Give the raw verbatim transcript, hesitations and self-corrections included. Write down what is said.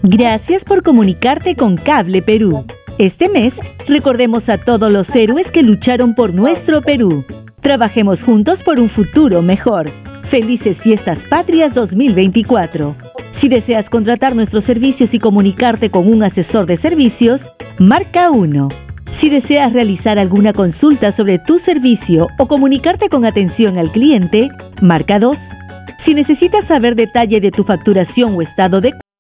Gracias por comunicarte con Cable Perú. Este mes, recordemos a todos los héroes que lucharon por nuestro Perú. Trabajemos juntos por un futuro mejor. Felices Fiestas Patrias dos mil veinticuatro. Si deseas contratar nuestros servicios y comunicarte con un asesor de servicios, marca uno. Si deseas realizar alguna consulta sobre tu servicio o comunicarte con atención al cliente, marca dos. Si necesitas saber detalle de tu facturación o estado de